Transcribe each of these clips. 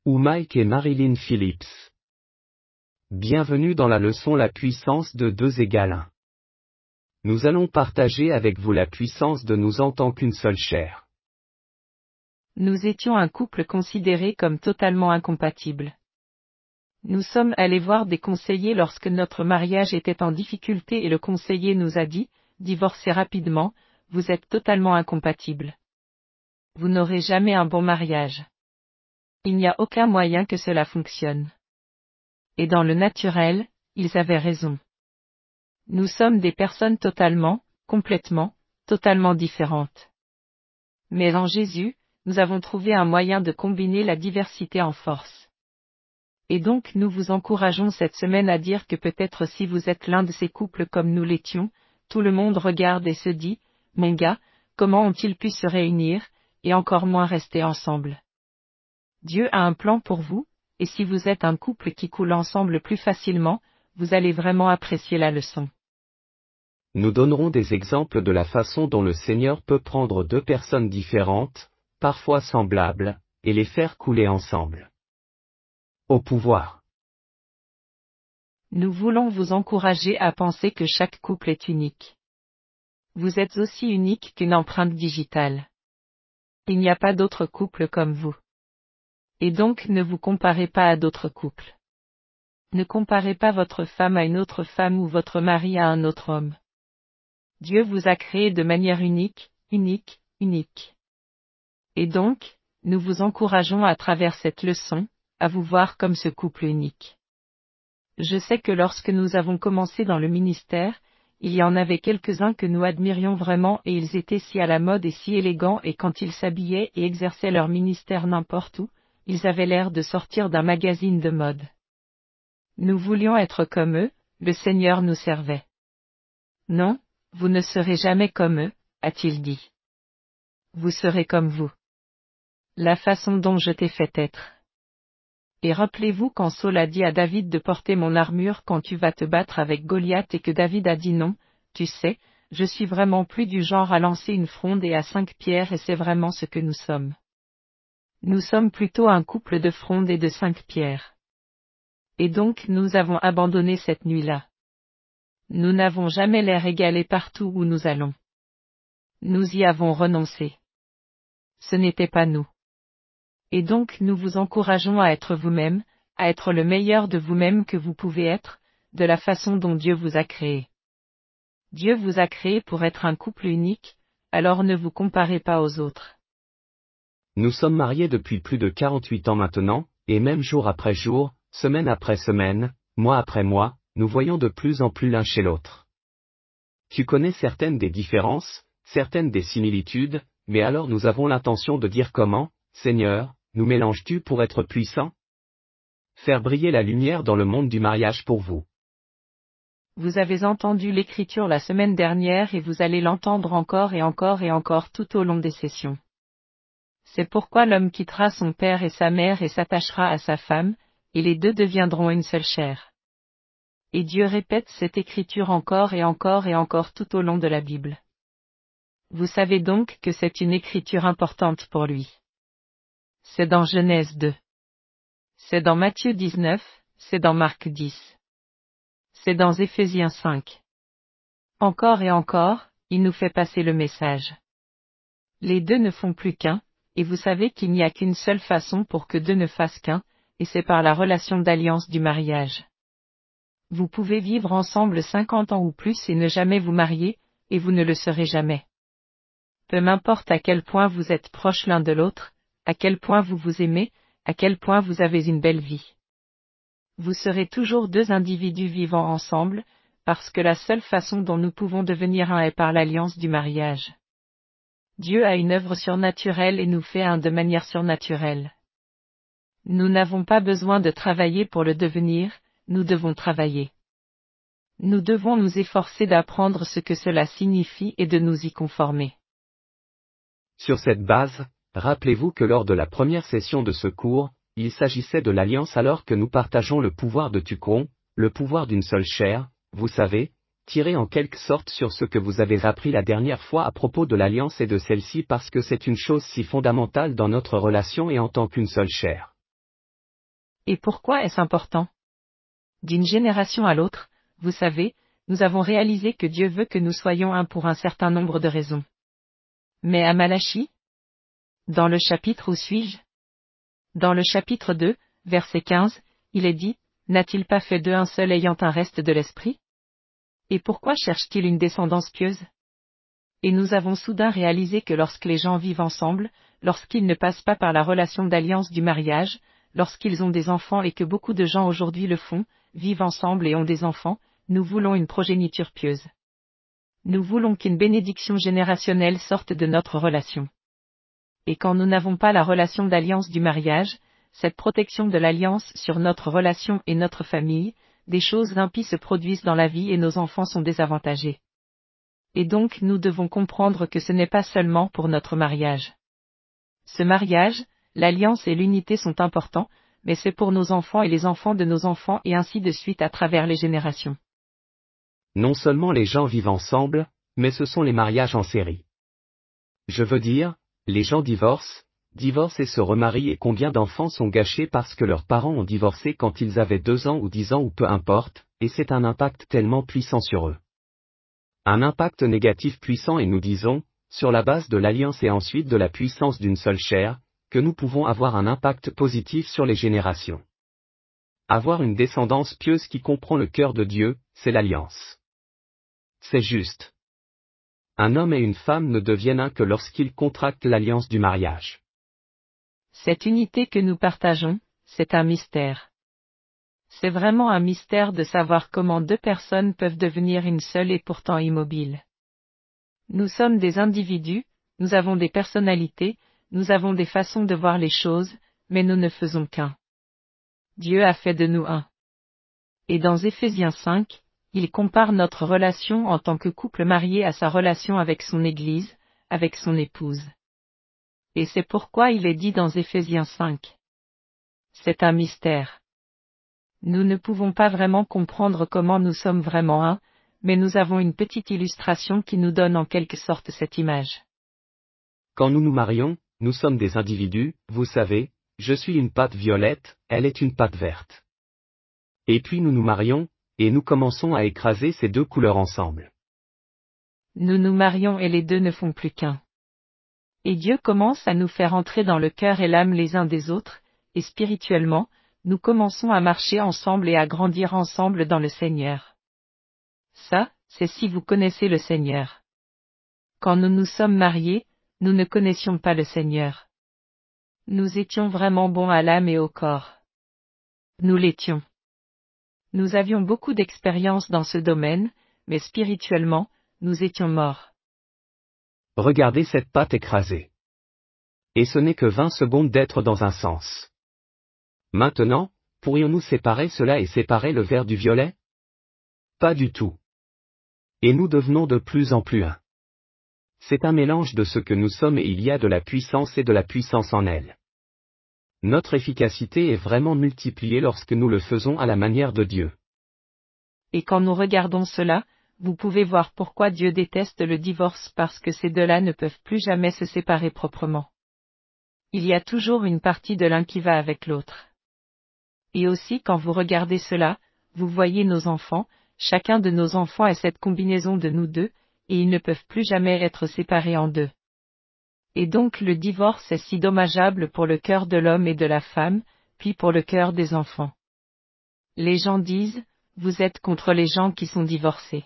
ou Mike et Marilyn Phillips. Bienvenue dans la leçon La puissance de 2 égale 1. Nous allons partager avec vous la puissance de nous en tant qu'une seule chair. Nous étions un couple considéré comme totalement incompatible. Nous sommes allés voir des conseillers lorsque notre mariage était en difficulté et le conseiller nous a dit, divorcez rapidement, vous êtes totalement incompatibles. Vous n'aurez jamais un bon mariage. Il n'y a aucun moyen que cela fonctionne. Et dans le naturel, ils avaient raison. Nous sommes des personnes totalement, complètement, totalement différentes. Mais en Jésus, nous avons trouvé un moyen de combiner la diversité en force. Et donc nous vous encourageons cette semaine à dire que peut-être si vous êtes l'un de ces couples comme nous l'étions, tout le monde regarde et se dit, mon gars, comment ont-ils pu se réunir, et encore moins rester ensemble. Dieu a un plan pour vous, et si vous êtes un couple qui coule ensemble plus facilement, vous allez vraiment apprécier la leçon. Nous donnerons des exemples de la façon dont le Seigneur peut prendre 2 personnes différentes, parfois semblables, et les faire couler ensemble. Au pouvoir. Nous voulons vous encourager à penser que chaque couple est unique. Vous êtes aussi unique qu'une empreinte digitale. Il n'y a pas d'autre couple comme vous. Et donc ne vous comparez pas à d'autres couples. Ne comparez pas votre femme à une autre femme ou votre mari à un autre homme. Dieu vous a créé de manière unique, unique, unique. Et donc, nous vous encourageons à travers cette leçon, à vous voir comme ce couple unique. Je sais que lorsque nous avons commencé dans le ministère, il y en avait quelques-uns que nous admirions vraiment et ils étaient si à la mode et si élégants et quand ils s'habillaient et exerçaient leur ministère n'importe où, ils avaient l'air de sortir d'un magazine de mode. Nous voulions être comme eux, le Seigneur nous servait. Non, vous ne serez jamais comme eux, a-t-il dit. Vous serez comme vous. La façon dont je t'ai fait être. Et rappelez-vous quand Saul a dit à David de porter mon armure quand tu vas te battre avec Goliath et que David a dit non, tu sais, je suis vraiment plus du genre à lancer une fronde et à 5 pierres et c'est vraiment ce que nous sommes. Nous sommes plutôt un couple de frondes et de 5 pierres. Et donc nous avons abandonné cette nuit-là. Nous n'avons jamais l'air égalés partout où nous allons. Nous y avons renoncé. Ce n'était pas nous. Et donc nous vous encourageons à être vous-même, à être le meilleur de vous-même que vous pouvez être, de la façon dont Dieu vous a créé. Dieu vous a créé pour être un couple unique, alors ne vous comparez pas aux autres. Nous sommes mariés depuis plus de 48 ans maintenant, et même jour après jour, semaine après semaine, mois après mois, nous voyons de plus en plus l'un chez l'autre. Tu connais certaines des différences, certaines des similitudes, mais alors nous avons l'intention de dire comment, Seigneur, nous mélanges-tu pour être puissant? Faire briller la lumière dans le monde du mariage pour vous. Vous avez entendu l'écriture la semaine dernière et vous allez l'entendre encore et encore et encore tout au long des sessions. C'est pourquoi l'homme quittera son père et sa mère et s'attachera à sa femme, et les 2 deviendront une seule chair. Et Dieu répète cette écriture encore et encore et encore tout au long de la Bible. Vous savez donc que c'est une écriture importante pour lui. C'est dans Genèse 2. C'est dans Matthieu 19, c'est dans Marc 10. C'est dans Éphésiens 5. Encore et encore, il nous fait passer le message. Les 2 ne font plus qu'un, et vous savez qu'il n'y a qu'une seule façon pour que 2 ne fassent qu'un, et c'est par la relation d'alliance du mariage. Vous pouvez vivre ensemble 50 ans ou plus et ne jamais vous marier, et vous ne le serez jamais. Peu m'importe à quel point vous êtes proches l'un de l'autre, à quel point vous vous aimez, à quel point vous avez une belle vie. Vous serez toujours 2 individus vivant ensemble, parce que la seule façon dont nous pouvons devenir un est par l'alliance du mariage. Dieu a une œuvre surnaturelle et nous fait un de manière surnaturelle. Nous n'avons pas besoin de travailler pour le devenir, nous devons travailler. Nous devons nous efforcer d'apprendre ce que cela signifie et de nous y conformer. Sur cette base, rappelez-vous que lors de la première session de ce cours, il s'agissait de l'alliance alors que nous partageons le pouvoir de Tucron, le pouvoir d'une seule chair, vous savez, tiré en quelque sorte sur ce que vous avez appris la dernière fois à propos de l'alliance et de celle-ci parce que c'est une chose si fondamentale dans notre relation et en tant qu'une seule chair. Et pourquoi est-ce important? D'une génération à l'autre, vous savez, nous avons réalisé que Dieu veut que nous soyons un pour un certain nombre de raisons. Mais à Malachie? Dans le chapitre où suis-je? Dans le chapitre 2, verset 15, il est dit, n'a-t-il pas fait d'eux un seul ayant un reste de l'esprit? Et pourquoi cherche-t-il une descendance pieuse? Et nous avons soudain réalisé que lorsque les gens vivent ensemble, lorsqu'ils ne passent pas par la relation d'alliance du mariage, lorsqu'ils ont des enfants et que beaucoup de gens aujourd'hui le font, vivent ensemble et ont des enfants, nous voulons une progéniture pieuse. Nous voulons qu'une bénédiction générationnelle sorte de notre relation. Et quand nous n'avons pas la relation d'alliance du mariage, cette protection de l'alliance sur notre relation et notre famille, des choses impies se produisent dans la vie et nos enfants sont désavantagés. Et donc nous devons comprendre que ce n'est pas seulement pour notre mariage. Ce mariage, l'alliance et l'unité sont importants, mais c'est pour nos enfants et les enfants de nos enfants et ainsi de suite à travers les générations. Non seulement les gens vivent ensemble, mais ce sont les mariages en série. Je veux dire, les gens divorcent et se remarient et combien d'enfants sont gâchés parce que leurs parents ont divorcé quand ils avaient 2 ans ou 10 ans ou peu importe, et c'est un impact tellement puissant sur eux. Un impact négatif puissant et nous disons, sur la base de l'alliance et ensuite de la puissance d'une seule chair, que nous pouvons avoir un impact positif sur les générations. Avoir une descendance pieuse qui comprend le cœur de Dieu, c'est l'alliance. C'est juste. Un homme et une femme ne deviennent un que lorsqu'ils contractent l'alliance du mariage. Cette unité que nous partageons, c'est un mystère. C'est vraiment un mystère de savoir comment deux personnes peuvent devenir une seule et pourtant immobiles. Nous sommes des individus, nous avons des personnalités, nous avons des façons de voir les choses, mais nous ne faisons qu'un. Dieu a fait de nous un. Et dans Éphésiens 5, il compare notre relation en tant que couple marié à sa relation avec son Église, avec son épouse. Et c'est pourquoi il est dit dans Éphésiens 5. C'est un mystère. Nous ne pouvons pas vraiment comprendre comment nous sommes vraiment un, mais nous avons une petite illustration qui nous donne en quelque sorte cette image. Quand nous nous marions, nous sommes des individus, vous savez, je suis une pâte violette, elle est une pâte verte. Et puis nous nous marions, et nous commençons à écraser ces deux couleurs ensemble. Nous nous marions et les deux ne font plus qu'un. Et Dieu commence à nous faire entrer dans le cœur et l'âme les uns des autres, et spirituellement, nous commençons à marcher ensemble et à grandir ensemble dans le Seigneur. Ça, c'est si vous connaissez le Seigneur. Quand nous nous sommes mariés, nous ne connaissions pas le Seigneur. Nous étions vraiment bons à l'âme et au corps. Nous l'étions. Nous avions beaucoup d'expérience dans ce domaine, mais spirituellement, nous étions morts. Regardez cette pâte écrasée. Et ce n'est que 20 secondes d'être dans un sens. Maintenant, pourrions-nous séparer cela et séparer le vert du violet? Pas du tout. Et nous devenons de plus en plus un. C'est un mélange de ce que nous sommes et il y a de la puissance et de la puissance en elle. Notre efficacité est vraiment multipliée lorsque nous le faisons à la manière de Dieu. Et quand nous regardons cela, vous pouvez voir pourquoi Dieu déteste le divorce parce que ces deux-là ne peuvent plus jamais se séparer proprement. Il y a toujours une partie de l'un qui va avec l'autre. Et aussi quand vous regardez cela, vous voyez nos enfants, chacun de nos enfants est cette combinaison de nous deux, et ils ne peuvent plus jamais être séparés en deux. Et donc le divorce est si dommageable pour le cœur de l'homme et de la femme, puis pour le cœur des enfants. Les gens disent, vous êtes contre les gens qui sont divorcés.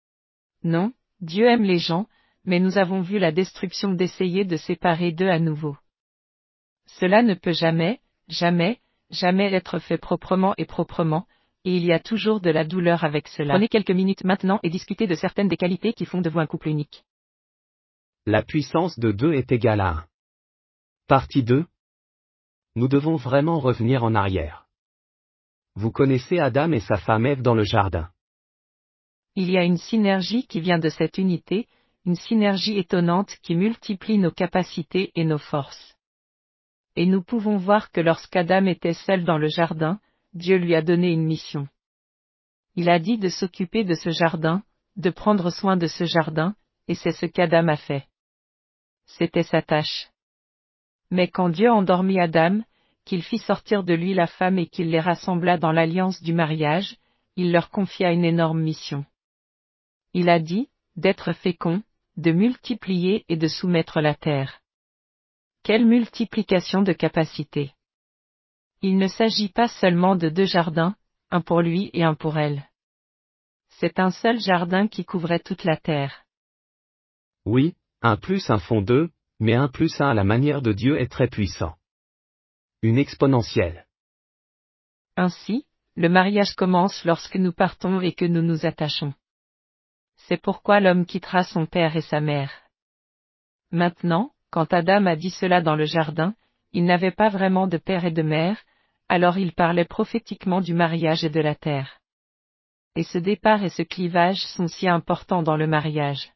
Non, Dieu aime les gens, mais nous avons vu la destruction d'essayer de séparer deux à nouveau. Cela ne peut jamais, jamais, jamais être fait proprement, et il y a toujours de la douleur avec cela. Prenez quelques minutes maintenant et discutez de certaines des qualités qui font de vous un couple unique. La puissance de 2 est égale à 1. Partie 2. Nous devons vraiment revenir en arrière. Vous connaissez Adam et sa femme Ève dans le jardin. Il y a une synergie qui vient de cette unité, une synergie étonnante qui multiplie nos capacités et nos forces. Et nous pouvons voir que lorsqu'Adam était seul dans le jardin, Dieu lui a donné une mission. Il a dit de s'occuper de ce jardin, de prendre soin de ce jardin, et c'est ce qu'Adam a fait. C'était sa tâche. Mais quand Dieu endormit Adam, qu'il fit sortir de lui la femme et qu'il les rassembla dans l'alliance du mariage, il leur confia une énorme mission. Il a dit, d'être féconds, de multiplier et de soumettre la terre. Quelle multiplication de capacités! Il ne s'agit pas seulement de 2 jardins, un pour lui et un pour elle. C'est un seul jardin qui couvrait toute la terre. Oui, 1 plus 1 font 2, mais 1 plus 1 à la manière de Dieu est très puissant. Une exponentielle. Ainsi, le mariage commence lorsque nous partons et que nous nous attachons. C'est pourquoi l'homme quittera son père et sa mère. Maintenant, quand Adam a dit cela dans le jardin, il n'avait pas vraiment de père et de mère, alors il parlait prophétiquement du mariage et de la terre. Et ce départ et ce clivage sont si importants dans le mariage.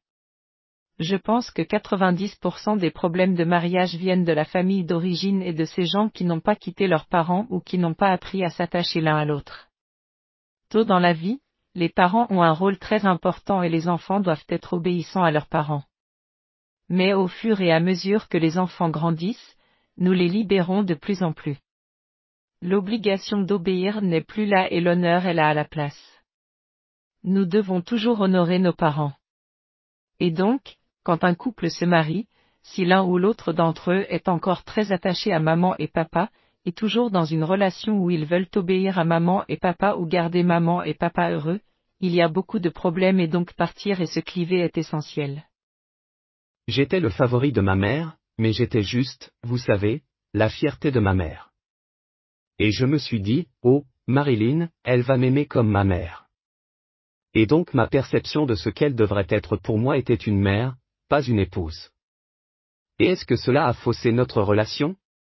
Je pense que 90% des problèmes de mariage viennent de la famille d'origine et de ces gens qui n'ont pas quitté leurs parents ou qui n'ont pas appris à s'attacher l'un à l'autre. Tôt dans la vie, les parents ont un rôle très important et les enfants doivent être obéissants à leurs parents. Mais au fur et à mesure que les enfants grandissent, nous les libérons de plus en plus. L'obligation d'obéir n'est plus là et l'honneur est là à la place. Nous devons toujours honorer nos parents. Et donc, quand un couple se marie, si l'un ou l'autre d'entre eux est encore très attaché à maman et papa, et toujours dans une relation où ils veulent obéir à maman et papa ou garder maman et papa heureux, il y a beaucoup de problèmes et donc partir et se cliver est essentiel. J'étais le favori de ma mère, mais j'étais juste, vous savez, la fierté de ma mère. Et je me suis dit, oh, Marilyn, elle va m'aimer comme ma mère. Et donc ma perception de ce qu'elle devrait être pour moi était une mère, pas une épouse. Et est-ce que cela a faussé notre relation?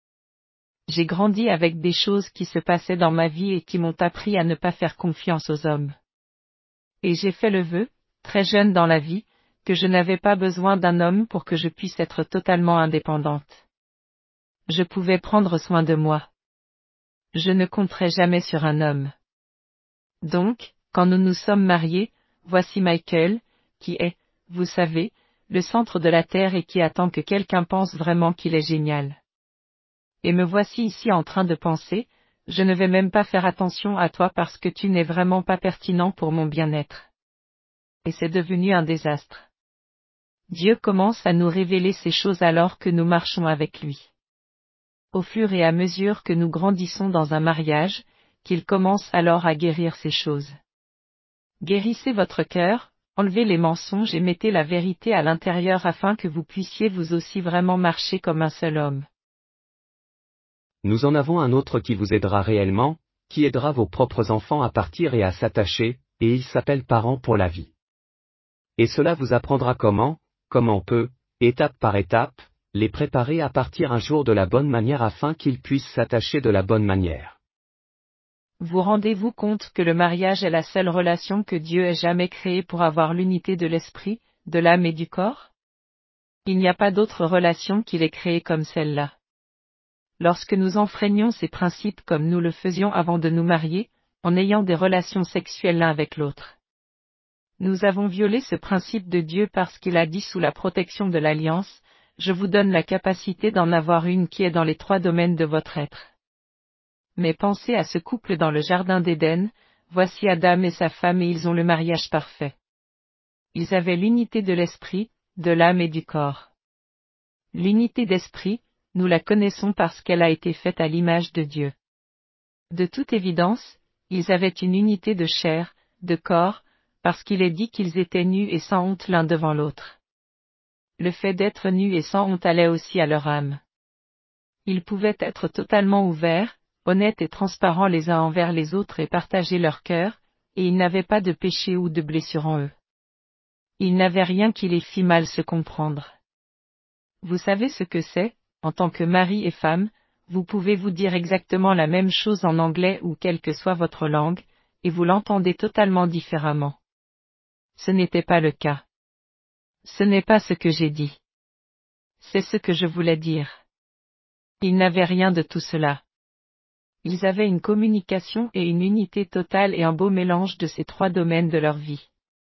J'ai grandi avec des choses qui se passaient dans ma vie et qui m'ont appris à ne pas faire confiance aux hommes. Et j'ai fait le vœu, très jeune dans la vie, que je n'avais pas besoin d'un homme pour que je puisse être totalement indépendante. Je pouvais prendre soin de moi. Je ne compterai jamais sur un homme. Donc, quand nous nous sommes mariés, voici Michael, qui est, vous savez, le centre de la terre et qui attend que quelqu'un pense vraiment qu'il est génial. Et me voici ici en train de penser, je ne vais même pas faire attention à toi parce que tu n'es vraiment pas pertinent pour mon bien-être. Et c'est devenu un désastre. Dieu commence à nous révéler ces choses alors que nous marchons avec lui. Au fur et à mesure que nous grandissons dans un mariage, qu'il commence alors à guérir ces choses. Guérissez votre cœur, enlevez les mensonges et mettez la vérité à l'intérieur afin que vous puissiez vous aussi vraiment marcher comme un seul homme. Nous en avons un autre qui vous aidera réellement, qui aidera vos propres enfants à partir et à s'attacher, et il s'appelle Parents pour la vie. Et cela vous apprendra comment on peut, étape par étape, les préparer à partir un jour de la bonne manière afin qu'ils puissent s'attacher de la bonne manière. Vous rendez-vous compte que le mariage est la seule relation que Dieu ait jamais créée pour avoir l'unité de l'esprit, de l'âme et du corps? Il n'y a pas d'autre relation qu'il ait créée comme celle-là. Lorsque nous enfreignons ces principes comme nous le faisions avant de nous marier, en ayant des relations sexuelles l'un avec l'autre. Nous avons violé ce principe de Dieu parce qu'il a dit sous la protection de l'alliance, je vous donne la capacité d'en avoir une qui est dans les 3 domaines de votre être. Mais pensez à ce couple dans le jardin d'Éden, voici Adam et sa femme et ils ont le mariage parfait. Ils avaient l'unité de l'esprit, de l'âme et du corps. L'unité d'esprit, nous la connaissons parce qu'elle a été faite à l'image de Dieu. De toute évidence, ils avaient une unité de chair, de corps, parce qu'il est dit qu'ils étaient nus et sans honte l'un devant l'autre. Le fait d'être nus et sans honte allait aussi à leur âme. Ils pouvaient être totalement ouverts, honnêtes et transparents les uns envers les autres et partager leur cœur, et ils n'avaient pas de péché ou de blessure en eux. Ils n'avaient rien qui les fît mal se comprendre. Vous savez ce que c'est, en tant que mari et femme, vous pouvez vous dire exactement la même chose en anglais ou quelle que soit votre langue, et vous l'entendez totalement différemment. Ce n'était pas le cas. Ce n'est pas ce que j'ai dit. C'est ce que je voulais dire. Ils n'avaient rien de tout cela. Ils avaient une communication et une unité totale et un beau mélange de ces 3 domaines de leur vie.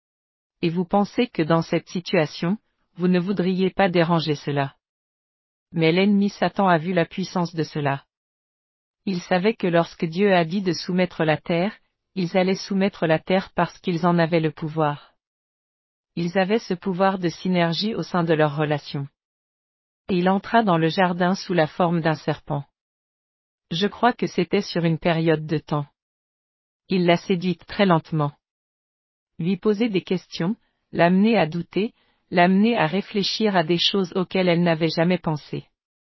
Et vous pensez que dans cette situation, vous ne voudriez pas déranger cela. Mais l'ennemi Satan a vu la puissance de cela. Ils savaient que lorsque Dieu a dit de soumettre la terre, ils allaient soumettre la terre parce qu'ils en avaient le pouvoir. Ils avaient ce pouvoir de synergie au sein de leur relation. Et il entra dans le jardin sous la forme d'un serpent. Je crois que c'était sur une période de temps. Il l'a séduite très lentement. Lui poser des questions, l'amener à douter, l'amener à réfléchir à des choses auxquelles elle n'avait jamais pensé.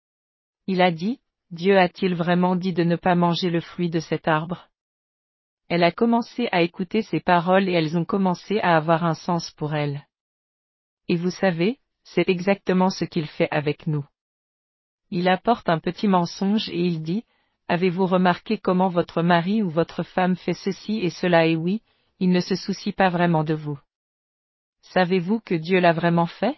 Il a dit, Dieu a-t-il vraiment dit de ne pas manger le fruit de cet arbre? Elle a commencé à écouter ses paroles et elles ont commencé à avoir un sens pour elle. Et vous savez, c'est exactement ce qu'il fait avec nous. Il apporte un petit mensonge et il dit, avez-vous remarqué comment votre mari ou votre femme fait ceci et cela et oui, il ne se soucie pas vraiment de vous. Savez-vous que Dieu l'a vraiment fait?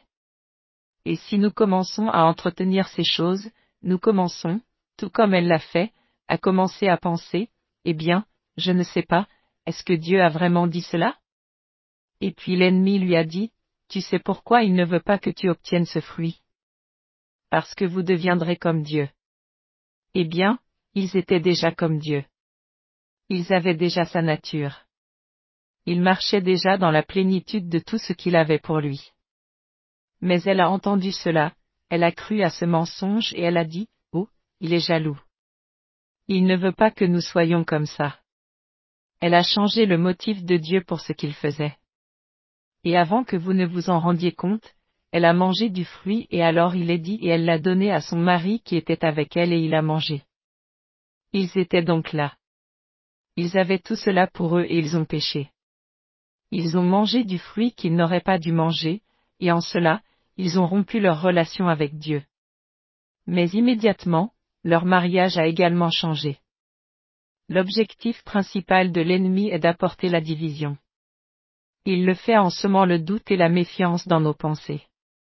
Et si nous commençons à entretenir ces choses, nous commençons, tout comme elle l'a fait, à commencer à penser, eh bien, je ne sais pas, est-ce que Dieu a vraiment dit cela? Et puis l'ennemi lui a dit, tu sais pourquoi il ne veut pas que tu obtiennes ce fruit? Parce que vous deviendrez comme Dieu. Eh bien, ils étaient déjà comme Dieu. Ils avaient déjà sa nature. Ils marchaient déjà dans la plénitude de tout ce qu'il avait pour lui. Mais elle a entendu cela, elle a cru à ce mensonge et elle a dit, oh, il est jaloux. Il ne veut pas que nous soyons comme ça. Elle a changé le motif de Dieu pour ce qu'il faisait. Et avant que vous ne vous en rendiez compte, elle a mangé du fruit et alors il est dit et elle l'a donné à son mari qui était avec elle et il a mangé. Ils étaient donc là. Ils avaient tout cela pour eux et ils ont péché. Ils ont mangé du fruit qu'ils n'auraient pas dû manger, et en cela, ils ont rompu leur relation avec Dieu. Mais immédiatement, leur mariage a également changé. L'objectif principal de l'ennemi est d'apporter la division. Il le fait en semant le doute et la méfiance dans nos pensées.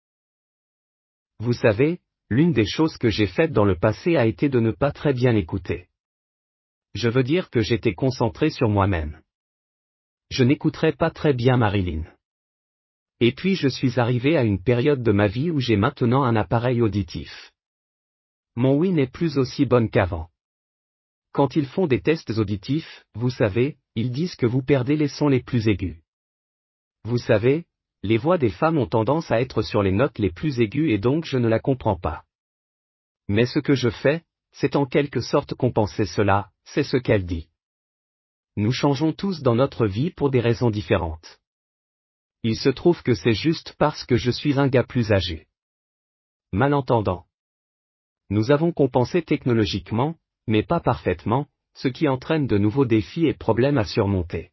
Vous savez, l'une des choses que j'ai faites dans le passé a été de ne pas très bien écouter. Je veux dire que j'étais concentré sur moi-même. Je n'écouterais pas très bien Marilyn. Et puis je suis arrivé à une période de ma vie où j'ai maintenant un appareil auditif. Mon oui n'est plus aussi bonne qu'avant. Quand ils font des tests auditifs, vous savez, ils disent que vous perdez les sons les plus aigus. Vous savez, les voix des femmes ont tendance à être sur les notes les plus aiguës et donc je ne la comprends pas. Mais ce que je fais, c'est en quelque sorte compenser cela, c'est ce qu'elle dit. Nous changeons tous dans notre vie pour des raisons différentes. Il se trouve que c'est juste parce que je suis un gars plus âgé. Malentendant. Nous avons compensé technologiquement, mais pas parfaitement, ce qui entraîne de nouveaux défis et problèmes à surmonter.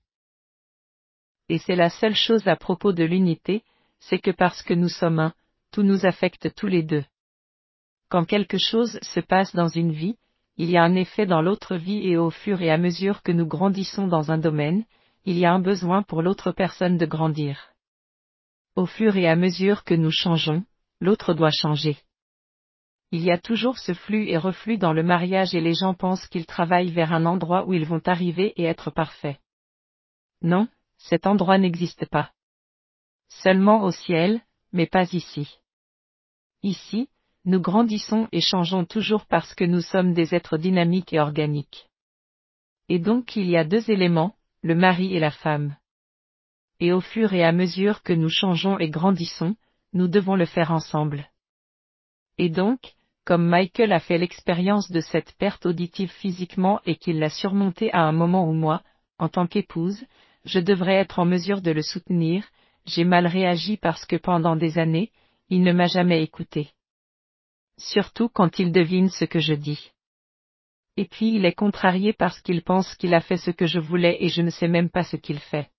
Et c'est la seule chose à propos de l'unité, c'est que parce que nous sommes un, tout nous affecte tous les deux. Quand quelque chose se passe dans une vie, il y a un effet dans l'autre vie et au fur et à mesure que nous grandissons dans un domaine, il y a un besoin pour l'autre personne de grandir. Au fur et à mesure que nous changeons, l'autre doit changer. Il y a toujours ce flux et reflux dans le mariage et les gens pensent qu'ils travaillent vers un endroit où ils vont arriver et être parfaits. Non, cet endroit n'existe pas. Seulement au ciel, mais pas ici. Ici, nous grandissons et changeons toujours parce que nous sommes des êtres dynamiques et organiques. Et donc il y a deux éléments, le mari et la femme. Et au fur et à mesure que nous changeons et grandissons, nous devons le faire ensemble. Et donc, comme Michael a fait l'expérience de cette perte auditive physiquement et qu'il l'a surmontée à un moment où moi, en tant qu'épouse, je devrais être en mesure de le soutenir, j'ai mal réagi parce que pendant des années, il ne m'a jamais écouté. Surtout quand il devine ce que je dis. Et puis il est contrarié parce qu'il pense qu'il a fait ce que je voulais et je ne sais même pas ce qu'il fait.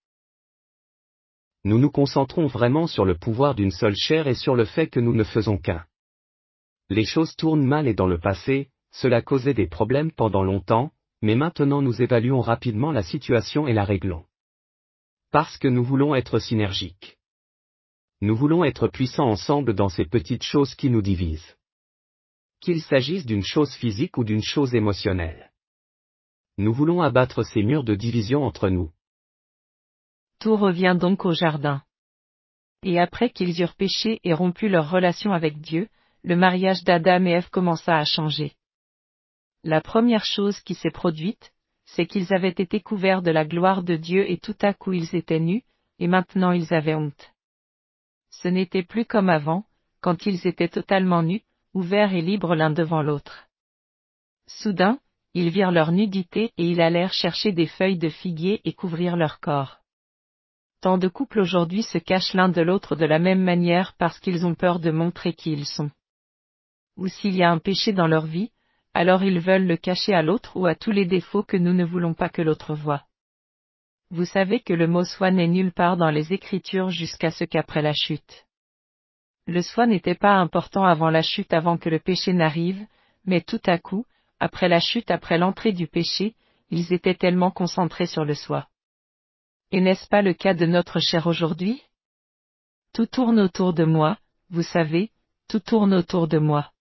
Nous nous concentrons vraiment sur le pouvoir d'une seule chair et sur le fait que nous ne faisons qu'un. Les choses tournent mal et dans le passé, cela causait des problèmes pendant longtemps, mais maintenant nous évaluons rapidement la situation et la réglons. Parce que nous voulons être synergiques. Nous voulons être puissants ensemble dans ces petites choses qui nous divisent. Qu'il s'agisse d'une chose physique ou d'une chose émotionnelle. Nous voulons abattre ces murs de division entre nous. Tout revient donc au jardin. Et après qu'ils eurent péché et rompu leur relation avec Dieu, le mariage d'Adam et Ève commença à changer. La première chose qui s'est produite, c'est qu'ils avaient été couverts de la gloire de Dieu et tout à coup ils étaient nus, et maintenant ils avaient honte. Ce n'était plus comme avant, quand ils étaient totalement nus, ouverts et libres l'un devant l'autre. Soudain, ils virent leur nudité et ils allèrent chercher des feuilles de figuier et couvrir leur corps. Tant de couples aujourd'hui se cachent l'un de l'autre de la même manière parce qu'ils ont peur de montrer qui ils sont. Ou s'il y a un péché dans leur vie, alors ils veulent le cacher à l'autre ou à tous les défauts que nous ne voulons pas que l'autre voie. Vous savez que le mot soi n'est nulle part dans les Écritures jusqu'à ce qu'après la chute. Le soi n'était pas important avant la chute, avant que le péché n'arrive, mais tout à coup, après la chute, après l'entrée du péché, ils étaient tellement concentrés sur le soi. Et n'est-ce pas le cas de notre chair aujourd'hui? Tout tourne autour de moi, vous savez, tout tourne autour de moi.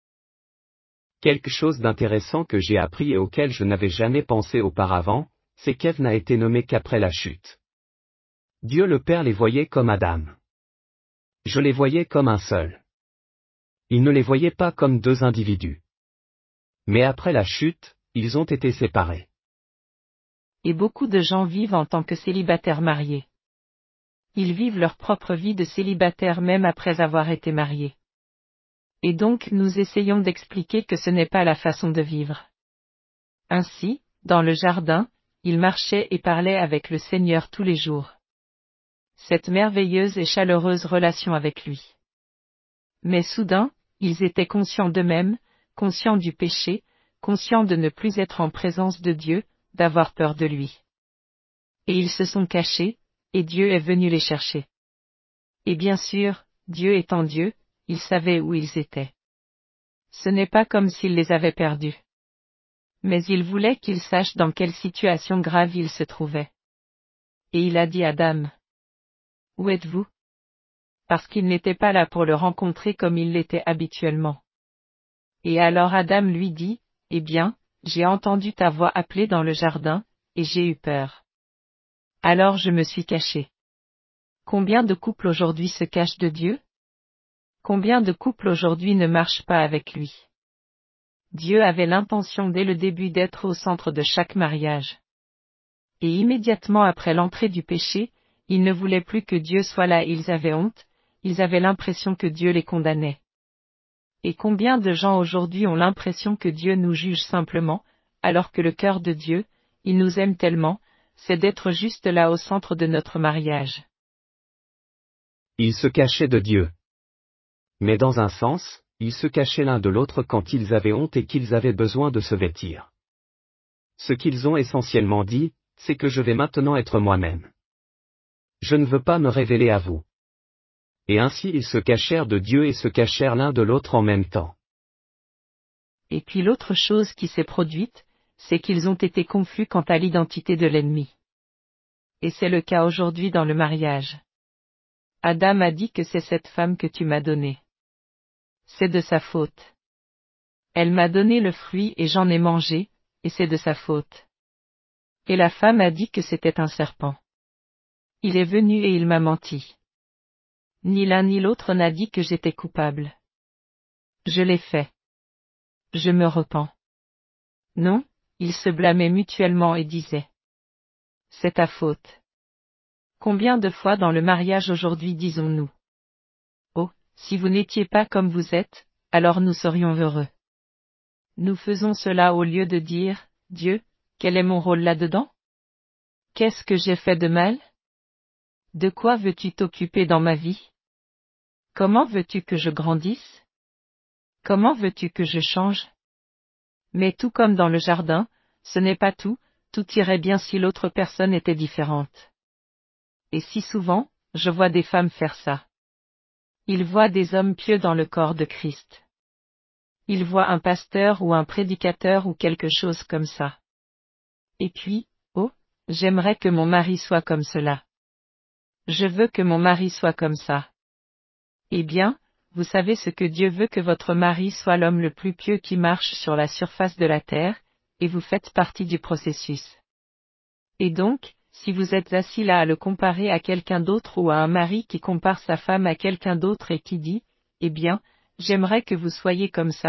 Quelque chose d'intéressant que j'ai appris et auquel je n'avais jamais pensé auparavant, c'est qu'Ève n'a été nommée qu'après la chute. Dieu le Père les voyait comme Adam. Je les voyais comme un seul. Il ne les voyait pas comme deux individus. Mais après la chute, ils ont été séparés. Et beaucoup de gens vivent en tant que célibataires mariés. Ils vivent leur propre vie de célibataire même après avoir été mariés. Et donc nous essayons d'expliquer que ce n'est pas la façon de vivre. Ainsi, dans le jardin, ils marchaient et parlaient avec le Seigneur tous les jours. Cette merveilleuse et chaleureuse relation avec lui. Mais soudain, ils étaient conscients d'eux-mêmes, conscients du péché, conscients de ne plus être en présence de Dieu, d'avoir peur de lui. Et ils se sont cachés, et Dieu est venu les chercher. Et bien sûr, Dieu étant Dieu, il savait où ils étaient. Ce n'est pas comme s'il les avait perdus. Mais il voulait qu'ils sachent dans quelle situation grave ils se trouvaient. Et il a dit à Adam: Où êtes-vous? Parce qu'il n'était pas là pour le rencontrer comme il l'était habituellement. Et alors Adam lui dit: Eh bien, j'ai entendu ta voix appeler dans le jardin, et j'ai eu peur. Alors je me suis caché. Combien de couples aujourd'hui se cachent de Dieu? Combien de couples aujourd'hui ne marchent pas avec lui? Dieu avait l'intention dès le début d'être au centre de chaque mariage. Et immédiatement après l'entrée du péché, ils ne voulaient plus que Dieu soit là, ils avaient honte, ils avaient l'impression que Dieu les condamnait. Et combien de gens aujourd'hui ont l'impression que Dieu nous juge simplement, alors que le cœur de Dieu, il nous aime tellement, c'est d'être juste là au centre de notre mariage. Ils se cachaient de Dieu. Mais dans un sens, ils se cachaient l'un de l'autre quand ils avaient honte et qu'ils avaient besoin de se vêtir. Ce qu'ils ont essentiellement dit, c'est que je vais maintenant être moi-même. Je ne veux pas me révéler à vous. Et ainsi ils se cachèrent de Dieu et se cachèrent l'un de l'autre en même temps. Et puis l'autre chose qui s'est produite, c'est qu'ils ont été confus quant à l'identité de l'ennemi. Et c'est le cas aujourd'hui dans le mariage. Adam a dit que c'est cette femme que tu m'as donnée. C'est de sa faute. Elle m'a donné le fruit et j'en ai mangé, et c'est de sa faute. Et la femme a dit que c'était un serpent. Il est venu et il m'a menti. Ni l'un ni l'autre n'a dit que j'étais coupable. Je l'ai fait. Je me repens. Non, ils se blâmaient mutuellement et disaient: C'est ta faute. Combien de fois dans le mariage aujourd'hui disons-nous: Oh, si vous n'étiez pas comme vous êtes, alors nous serions heureux. Nous faisons cela au lieu de dire: Dieu, quel est mon rôle là-dedans? Qu'est-ce que j'ai fait de mal? De quoi veux-tu t'occuper dans ma vie? Comment veux-tu que je grandisse? Comment veux-tu que je change? Mais tout comme dans le jardin, ce n'est pas tout, tout irait bien si l'autre personne était différente. Et si souvent, je vois des femmes faire ça. Ils voient des hommes pieux dans le corps de Christ. Ils voient un pasteur ou un prédicateur ou quelque chose comme ça. Et puis, oh, j'aimerais que mon mari soit comme cela. Je veux que mon mari soit comme ça. Eh bien, vous savez ce que Dieu veut, que votre mari soit l'homme le plus pieux qui marche sur la surface de la terre, et vous faites partie du processus. Et donc, si vous êtes assis là à le comparer à quelqu'un d'autre ou à un mari qui compare sa femme à quelqu'un d'autre et qui dit: Eh bien, j'aimerais que vous soyez comme ça,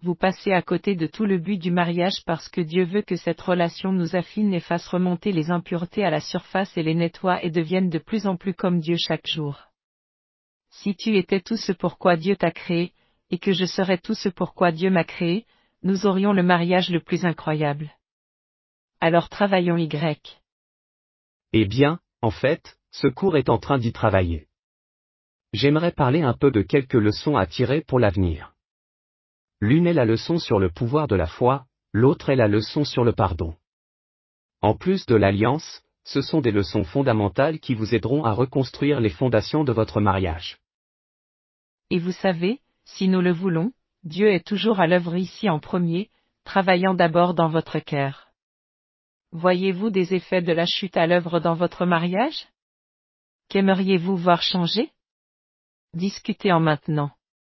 vous passez à côté de tout le but du mariage parce que Dieu veut que cette relation nous affine et fasse remonter les impuretés à la surface et les nettoie et devienne de plus en plus comme Dieu chaque jour. Si tu étais tout ce pourquoi Dieu t'a créé, et que je serais tout ce pourquoi Dieu m'a créé, nous aurions le mariage le plus incroyable. Alors travaillons Y. Eh bien, en fait, ce cours est en train d'y travailler. J'aimerais parler un peu de quelques leçons à tirer pour l'avenir. L'une est la leçon sur le pouvoir de la foi, l'autre est la leçon sur le pardon. En plus de l'alliance, ce sont des leçons fondamentales qui vous aideront à reconstruire les fondations de votre mariage. Et vous savez, si nous le voulons, Dieu est toujours à l'œuvre ici en premier, travaillant d'abord dans votre cœur. Voyez-vous des effets de la chute à l'œuvre dans votre mariage? Qu'aimeriez-vous voir changer? Discutez en maintenant.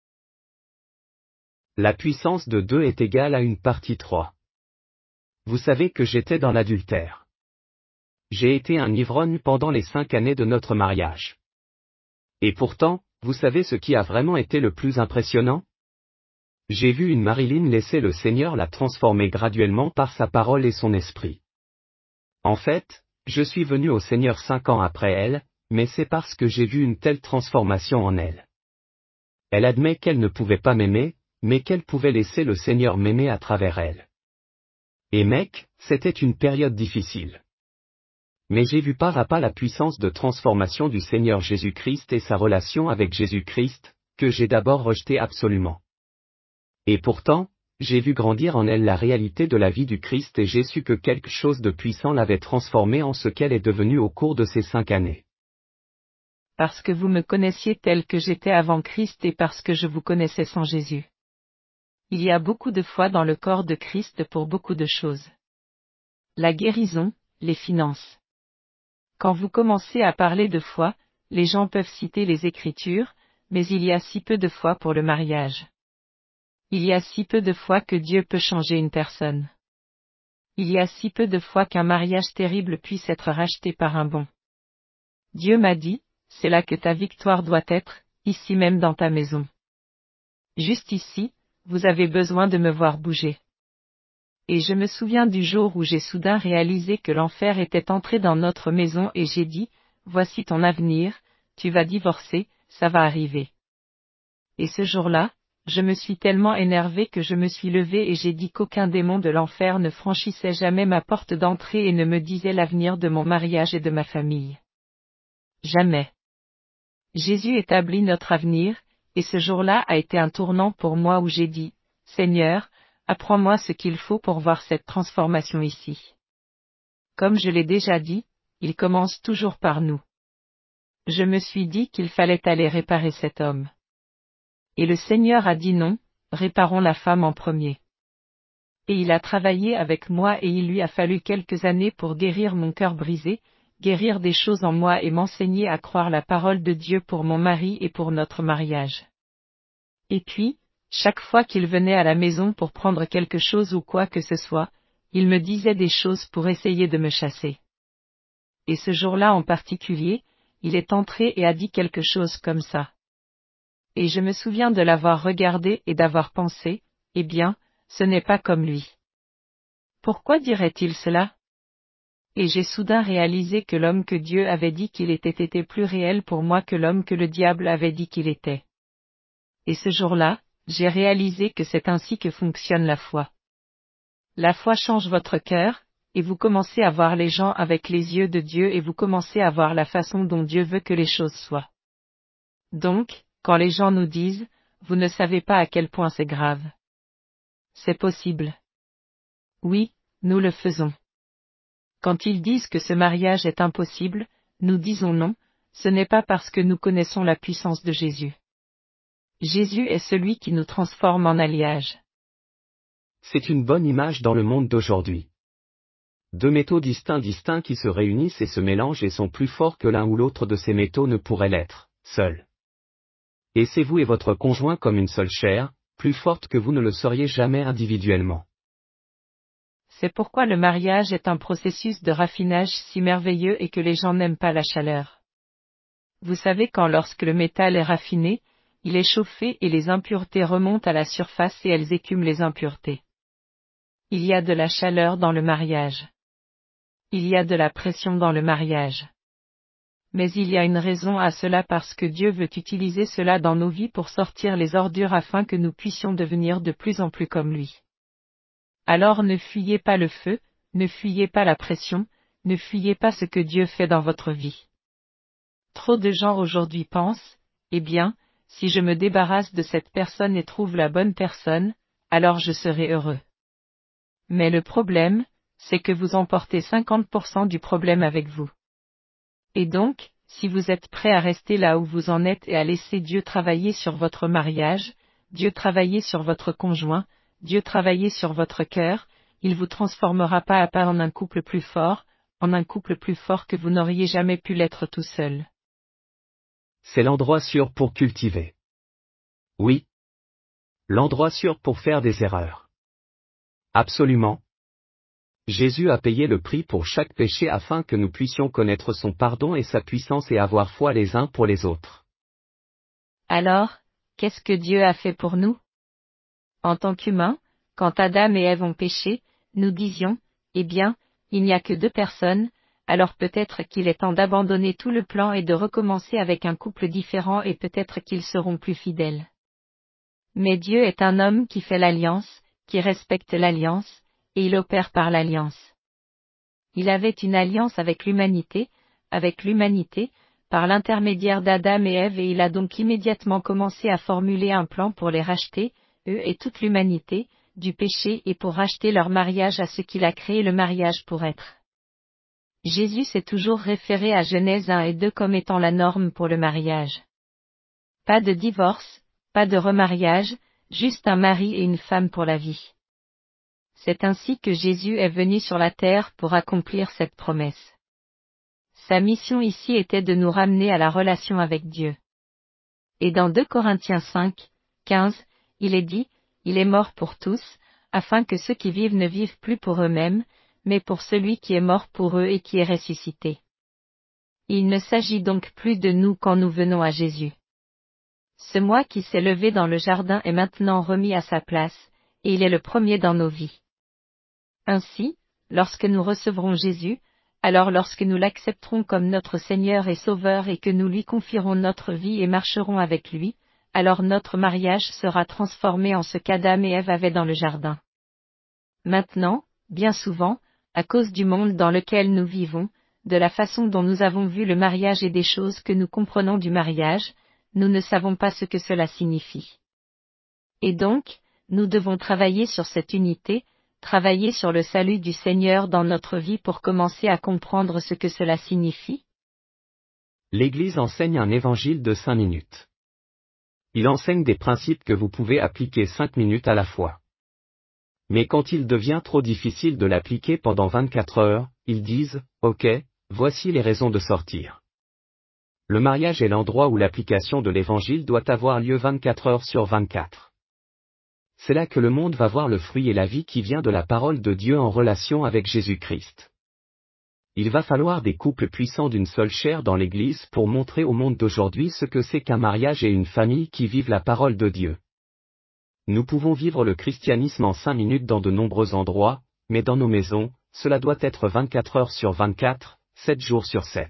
La puissance de 2 est égale à une partie 3. Vous savez que j'étais dans l'adultère. J'ai été un ivrogne pendant les 5 années de notre mariage. Et pourtant, vous savez ce qui a vraiment été le plus impressionnant? J'ai vu une Marilyn laisser le Seigneur la transformer graduellement par sa parole et son esprit. En fait, je suis venu au Seigneur 5 ans après elle, mais c'est parce que j'ai vu une telle transformation en elle. Elle admet qu'elle ne pouvait pas m'aimer, mais qu'elle pouvait laisser le Seigneur m'aimer à travers elle. Et mec, c'était une période difficile. Mais j'ai vu pas à pas la puissance de transformation du Seigneur Jésus-Christ et sa relation avec Jésus-Christ, que j'ai d'abord rejeté absolument. Et pourtant, j'ai vu grandir en elle la réalité de la vie du Christ et j'ai su que quelque chose de puissant l'avait transformée en ce qu'elle est devenue au cours de ces 5 années. Parce que vous me connaissiez tel que j'étais avant Christ et parce que je vous connaissais sans Jésus. Il y a beaucoup de foi dans le corps de Christ pour beaucoup de choses. La guérison, les finances. Quand vous commencez à parler de foi, les gens peuvent citer les Écritures, mais il y a si peu de foi pour le mariage. Il y a si peu de foi que Dieu peut changer une personne. Il y a si peu de foi qu'un mariage terrible puisse être racheté par un bon. Dieu m'a dit, c'est là que ta victoire doit être, ici même dans ta maison. Juste ici, vous avez besoin de me voir bouger. Et je me souviens du jour où j'ai soudain réalisé que l'enfer était entré dans notre maison et j'ai dit, voici ton avenir, tu vas divorcer, ça va arriver. Et ce jour-là, je me suis tellement énervé que je me suis levé et j'ai dit qu'aucun démon de l'enfer ne franchissait jamais ma porte d'entrée et ne me disait l'avenir de mon mariage et de ma famille. Jamais. Jésus établit notre avenir, et ce jour-là a été un tournant pour moi où j'ai dit, Seigneur, apprends-moi ce qu'il faut pour voir cette transformation ici. Comme je l'ai déjà dit, il commence toujours par nous. Je me suis dit qu'il fallait aller réparer cet homme. Et le Seigneur a dit non, réparons la femme en premier. Et il a travaillé avec moi et il lui a fallu quelques années pour guérir mon cœur brisé, guérir des choses en moi et m'enseigner à croire la parole de Dieu pour mon mari et pour notre mariage. Et puis, chaque fois qu'il venait à la maison pour prendre quelque chose ou quoi que ce soit, il me disait des choses pour essayer de me chasser. Et ce jour-là en particulier, il est entré et a dit quelque chose comme ça. Et je me souviens de l'avoir regardé et d'avoir pensé, eh bien, ce n'est pas comme lui. Pourquoi dirait-il cela? Et j'ai soudain réalisé que l'homme que Dieu avait dit qu'il était plus réel pour moi que l'homme que le diable avait dit qu'il était. Et ce jour-là, j'ai réalisé que c'est ainsi que fonctionne la foi. La foi change votre cœur, et vous commencez à voir les gens avec les yeux de Dieu et vous commencez à voir la façon dont Dieu veut que les choses soient. Donc, quand les gens nous disent, vous ne savez pas à quel point c'est grave. C'est possible. Oui, nous le faisons. Quand ils disent que ce mariage est impossible, nous disons non, ce n'est pas parce que nous connaissons la puissance de Jésus. Jésus est celui qui nous transforme en alliage. C'est une bonne image dans le monde d'aujourd'hui. 2 métaux distincts qui se réunissent et se mélangent et sont plus forts que l'un ou l'autre de ces métaux ne pourrait l'être, seul. Et c'est vous et votre conjoint comme une seule chair, plus forte que vous ne le seriez jamais individuellement. C'est pourquoi le mariage est un processus de raffinage si merveilleux et que les gens n'aiment pas la chaleur. Vous savez quand lorsque le métal est raffiné, il est chauffé et les impuretés remontent à la surface et elles écument les impuretés. Il y a de la chaleur dans le mariage. Il y a de la pression dans le mariage. Mais il y a une raison à cela parce que Dieu veut utiliser cela dans nos vies pour sortir les ordures afin que nous puissions devenir de plus en plus comme lui. Alors ne fuyez pas le feu, ne fuyez pas la pression, ne fuyez pas ce que Dieu fait dans votre vie. Trop de gens aujourd'hui pensent, eh bien, si je me débarrasse de cette personne et trouve la bonne personne, alors je serai heureux. Mais le problème, c'est que vous emportez 50% du problème avec vous. Et donc, si vous êtes prêt à rester là où vous en êtes et à laisser Dieu travailler sur votre mariage, Dieu travailler sur votre conjoint, Dieu travailler sur votre cœur, il vous transformera pas à pas en un couple plus fort, en un couple plus fort que vous n'auriez jamais pu l'être tout seul. C'est l'endroit sûr pour cultiver. Oui. L'endroit sûr pour faire des erreurs. Absolument. Jésus a payé le prix pour chaque péché afin que nous puissions connaître son pardon et sa puissance et avoir foi les uns pour les autres. Alors, qu'est-ce que Dieu a fait pour nous? En tant qu'humains, quand Adam et Ève ont péché, nous disions, eh bien, il n'y a que deux personnes, alors peut-être qu'il est temps d'abandonner tout le plan et de recommencer avec un couple différent et peut-être qu'ils seront plus fidèles. Mais Dieu est un homme qui fait l'alliance, qui respecte l'alliance, et il opère par l'alliance. Il avait une alliance avec l'humanité, par l'intermédiaire d'Adam et Ève et il a donc immédiatement commencé à formuler un plan pour les racheter, eux et toute l'humanité, du péché et pour racheter leur mariage à ce qu'il a créé le mariage pour être. Jésus s'est toujours référé à Genèse 1 et 2 comme étant la norme pour le mariage. Pas de divorce, pas de remariage, juste un mari et une femme pour la vie. C'est ainsi que Jésus est venu sur la terre pour accomplir cette promesse. Sa mission ici était de nous ramener à la relation avec Dieu. Et dans 2 Corinthiens 5, 15, il est dit, il est mort pour tous, afin que ceux qui vivent ne vivent plus pour eux-mêmes, mais pour celui qui est mort pour eux et qui est ressuscité. Il ne s'agit donc plus de nous quand nous venons à Jésus. Ce moi qui s'est levé dans le jardin est maintenant remis à sa place, et il est le premier dans nos vies. Ainsi, lorsque nous recevrons Jésus, alors lorsque nous l'accepterons comme notre Seigneur et Sauveur et que nous lui confierons notre vie et marcherons avec lui, alors notre mariage sera transformé en ce qu'Adam et Ève avaient dans le jardin. Maintenant, bien souvent, à cause du monde dans lequel nous vivons, de la façon dont nous avons vu le mariage et des choses que nous comprenons du mariage, nous ne savons pas ce que cela signifie. Et donc, nous devons travailler sur cette unité, travailler sur le salut du Seigneur dans notre vie pour commencer à comprendre ce que cela signifie. L'Église enseigne un évangile de 5 minutes. Il enseigne des principes que vous pouvez appliquer 5 minutes à la fois. Mais quand il devient trop difficile de l'appliquer pendant 24 heures, ils disent, OK, voici les raisons de sortir. Le mariage est l'endroit où l'application de l'évangile doit avoir lieu 24 heures sur 24. C'est là que le monde va voir le fruit et la vie qui vient de la parole de Dieu en relation avec Jésus-Christ. Il va falloir des couples puissants d'une seule chair dans l'Église pour montrer au monde d'aujourd'hui ce que c'est qu'un mariage et une famille qui vivent la parole de Dieu. Nous pouvons vivre le christianisme en 5 minutes dans de nombreux endroits, mais dans nos maisons, cela doit être 24 heures sur 24, 7 jours sur 7.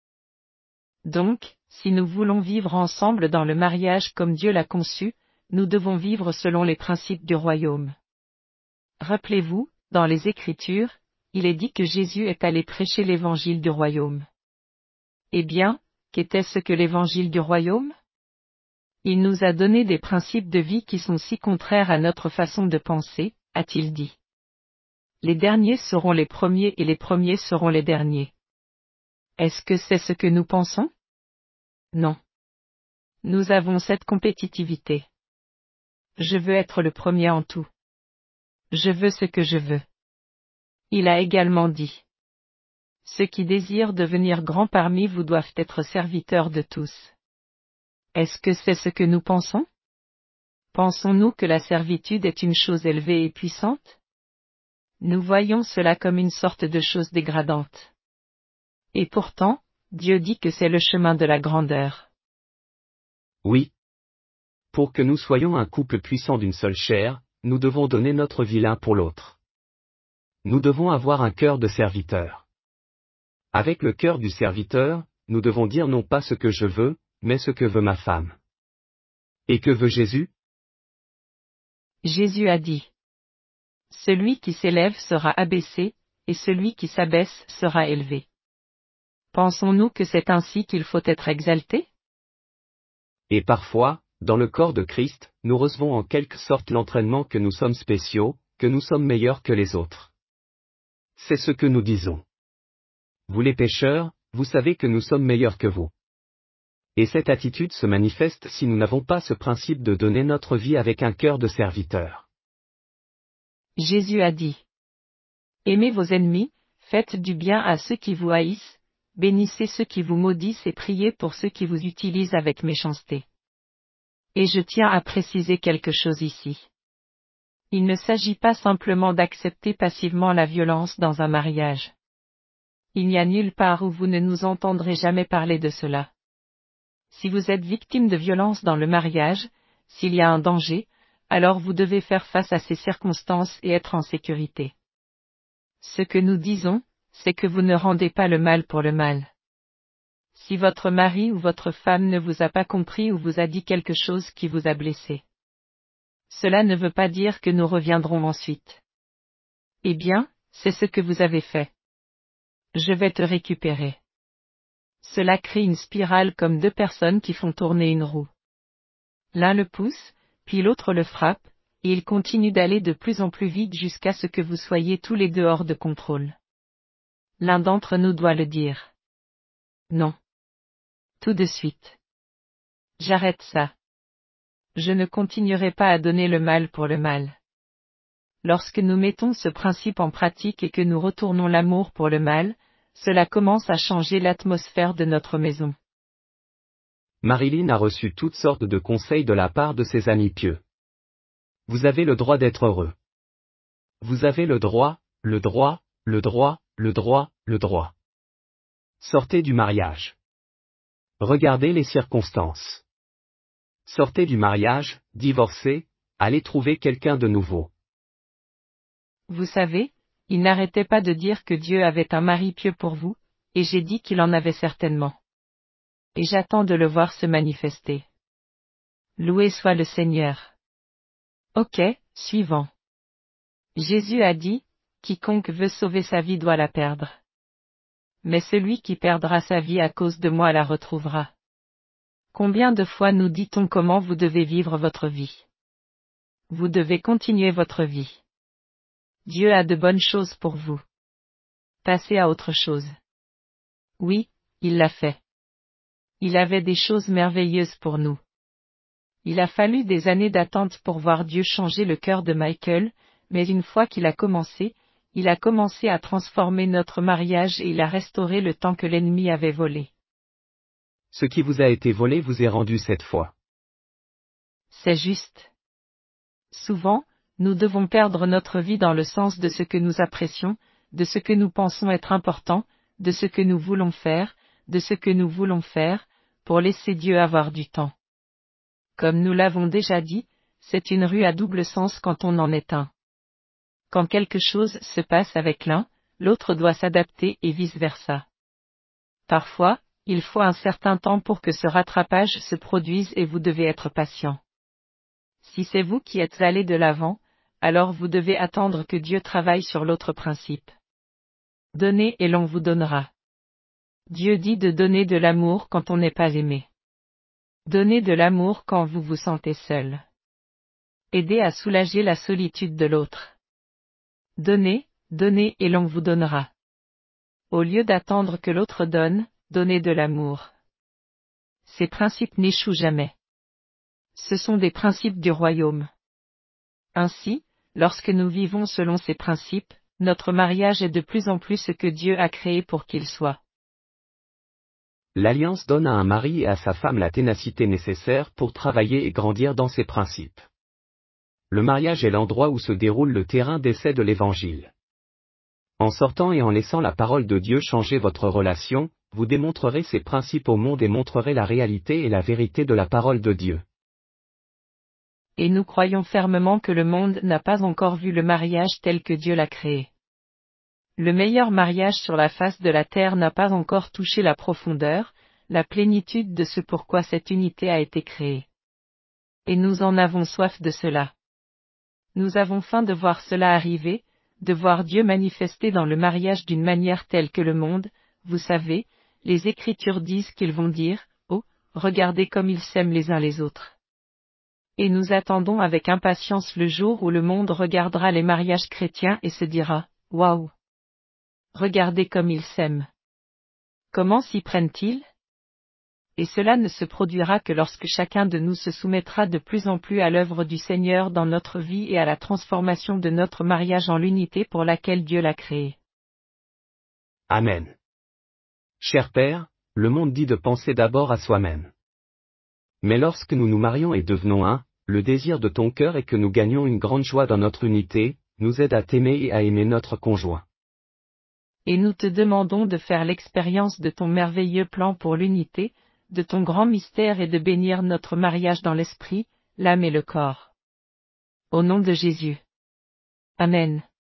Donc, si nous voulons vivre ensemble dans le mariage comme Dieu l'a conçu, nous devons vivre selon les principes du royaume. Rappelez-vous, dans les Écritures, il est dit que Jésus est allé prêcher l'évangile du royaume. Eh bien, qu'était-ce que l'évangile du royaume? Il nous a donné des principes de vie qui sont si contraires à notre façon de penser, a-t-il dit. Les derniers seront les premiers et les premiers seront les derniers. Est-ce que c'est ce que nous pensons? Non. Nous avons cette compétitivité. Je veux être le premier en tout. Je veux ce que je veux. Il a également dit. Ceux qui désirent devenir grands parmi vous doivent être serviteurs de tous. Est-ce que c'est ce que nous pensons? Pensons-nous que la servitude est une chose élevée et puissante? Nous voyons cela comme une sorte de chose dégradante. Et pourtant, Dieu dit que c'est le chemin de la grandeur. Oui. Pour que nous soyons un couple puissant d'une seule chair, nous devons donner notre vie l'un pour l'autre. Nous devons avoir un cœur de serviteur. Avec le cœur du serviteur, nous devons dire non pas ce que je veux, mais ce que veut ma femme. Et que veut Jésus? Jésus a dit. Celui qui s'élève sera abaissé, et celui qui s'abaisse sera élevé. Pensons-nous que c'est ainsi qu'il faut être exalté? Et parfois, dans le corps de Christ, nous recevons en quelque sorte l'entraînement que nous sommes spéciaux, que nous sommes meilleurs que les autres. C'est ce que nous disons. Vous les pécheurs, vous savez que nous sommes meilleurs que vous. Et cette attitude se manifeste si nous n'avons pas ce principe de donner notre vie avec un cœur de serviteur. Jésus a dit. Aimez vos ennemis, faites du bien à ceux qui vous haïssent, bénissez ceux qui vous maudissent et priez pour ceux qui vous utilisent avec méchanceté. Et je tiens à préciser quelque chose ici. Il ne s'agit pas simplement d'accepter passivement la violence dans un mariage. Il n'y a nulle part où vous ne nous entendrez jamais parler de cela. Si vous êtes victime de violence dans le mariage, s'il y a un danger, alors vous devez faire face à ces circonstances et être en sécurité. Ce que nous disons, c'est que vous ne rendez pas le mal pour le mal. Si votre mari ou votre femme ne vous a pas compris ou vous a dit quelque chose qui vous a blessé, cela ne veut pas dire que nous reviendrons ensuite. Eh bien, c'est ce que vous avez fait. Je vais te récupérer. Cela crée une spirale comme deux personnes qui font tourner une roue. L'un le pousse, puis l'autre le frappe, et il continue d'aller de plus en plus vite jusqu'à ce que vous soyez tous les deux hors de contrôle. L'un d'entre nous doit le dire. Non. Tout de suite. J'arrête ça. Je ne continuerai pas à donner le mal pour le mal. Lorsque nous mettons ce principe en pratique et que nous retournons l'amour pour le mal, cela commence à changer l'atmosphère de notre maison. Marilyn a reçu toutes sortes de conseils de la part de ses amis pieux. Vous avez le droit d'être heureux. Vous avez le droit, le droit, le droit, le droit, le droit. Sortez du mariage. Regardez les circonstances. Sortez du mariage, divorcez, allez trouver quelqu'un de nouveau. Vous savez, il n'arrêtait pas de dire que Dieu avait un mari pieux pour vous, et j'ai dit qu'il en avait certainement. Et j'attends de le voir se manifester. Loué soit le Seigneur. Ok, suivant. Jésus a dit, quiconque veut sauver sa vie doit la perdre. Mais celui qui perdra sa vie à cause de moi la retrouvera. Combien de fois nous dit-on comment vous devez vivre votre vie? Vous devez continuer votre vie. Dieu a de bonnes choses pour vous. Passez à autre chose. Oui, il l'a fait. Il avait des choses merveilleuses pour nous. Il a fallu des années d'attente pour voir Dieu changer le cœur de Michael, mais une fois qu'il a commencé à transformer notre mariage et il a restauré le temps que l'ennemi avait volé. Ce qui vous a été volé vous est rendu cette fois. C'est juste. Souvent, nous devons perdre notre vie dans le sens de ce que nous apprécions, de ce que nous pensons être important, de ce que nous voulons faire, pour laisser Dieu avoir du temps. Comme nous l'avons déjà dit, c'est une rue à double sens quand on en est un. Quand quelque chose se passe avec l'un, l'autre doit s'adapter et vice-versa. Parfois, il faut un certain temps pour que ce rattrapage se produise et vous devez être patient. Si c'est vous qui êtes allé de l'avant, alors vous devez attendre que Dieu travaille sur l'autre principe. Donnez et l'on vous donnera. Dieu dit de donner de l'amour quand on n'est pas aimé. Donnez de l'amour quand vous vous sentez seul. Aidez à soulager la solitude de l'autre. Donnez, donnez et l'on vous donnera. Au lieu d'attendre que l'autre donne, donnez de l'amour. Ces principes n'échouent jamais. Ce sont des principes du royaume. Ainsi, lorsque nous vivons selon ces principes, notre mariage est de plus en plus ce que Dieu a créé pour qu'il soit. L'alliance donne à un mari et à sa femme la ténacité nécessaire pour travailler et grandir dans ces principes. Le mariage est l'endroit où se déroule le terrain d'essai de l'Évangile. En sortant et en laissant la parole de Dieu changer votre relation, vous démontrerez ces principes au monde et montrerez la réalité et la vérité de la parole de Dieu. Et nous croyons fermement que le monde n'a pas encore vu le mariage tel que Dieu l'a créé. Le meilleur mariage sur la face de la terre n'a pas encore touché la profondeur, la plénitude de ce pourquoi cette unité a été créée. Et nous en avons soif de cela. Nous avons faim de voir cela arriver, de voir Dieu manifester dans le mariage d'une manière telle que le monde, vous savez, les Écritures disent qu'ils vont dire, oh, regardez comme ils s'aiment les uns les autres. Et nous attendons avec impatience le jour où le monde regardera les mariages chrétiens et se dira, waouh! Regardez comme ils s'aiment. Comment s'y prennent-ils? Et cela ne se produira que lorsque chacun de nous se soumettra de plus en plus à l'œuvre du Seigneur dans notre vie et à la transformation de notre mariage en l'unité pour laquelle Dieu l'a créé. Amen. Cher Père, le monde dit de penser d'abord à soi-même. Mais lorsque nous nous marions et devenons un, le désir de ton cœur est que nous gagnions une grande joie dans notre unité, nous aide à t'aimer et à aimer notre conjoint. Et nous te demandons de faire l'expérience de ton merveilleux plan pour l'unité, de ton grand mystère et de bénir notre mariage dans l'esprit, l'âme et le corps. Au nom de Jésus. Amen.